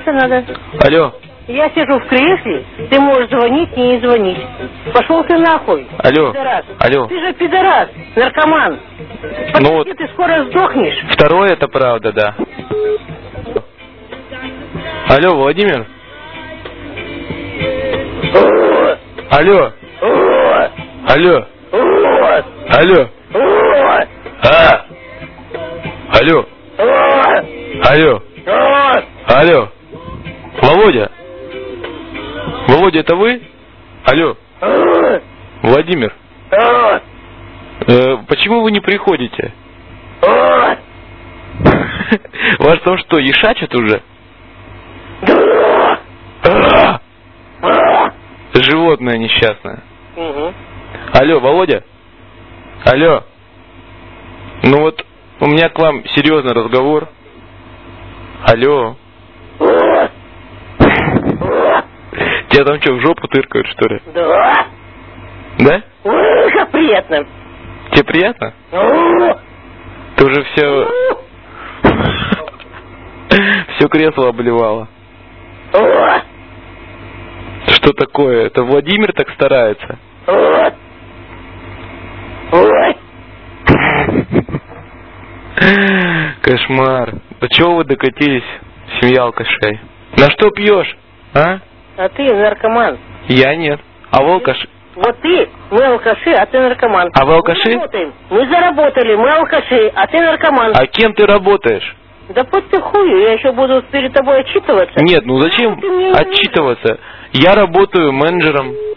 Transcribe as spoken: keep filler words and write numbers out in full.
отчитываться надо. Алло. Я сижу в кресле, ты можешь звонить и не звонить. Пошел ты нахуй. Алло. Пидорас. Алло. Ты же пидорас, наркоман. Ну вот. Ты скоро сдохнешь. Второе это правда, да. Алло, Владимир. Алло. Алло. Алло. А. Алло. Алло. Алло. Володя. Володя, это вы? Алло. Владимир. Э, почему вы не приходите? Вас там что, ешачат уже? Животное несчастное. Угу. Алло, Володя? Алло. Ну вот, у меня к вам серьезный разговор. Алло. Тебя там что, в жопу тыркают, что ли? Да. Да? Ой, как приятно. Тебе приятно? Ты уже все... Все кресло обливало. Что такое? Это Владимир так старается? Кошмар. До чего вы докатились, семья алкашей? На что пьешь, а? А ты наркоман. Я нет. А вы алкаши? Вот ты, мы алкаши, а ты наркоман. А вы алкаши? Мы работаем. Мы заработали, мы алкаши, а ты наркоман. А кем ты работаешь? Да под ты хую, я еще буду перед тобой отчитываться. Нет, ну зачем Ты мне не отчитываться? Я работаю менеджером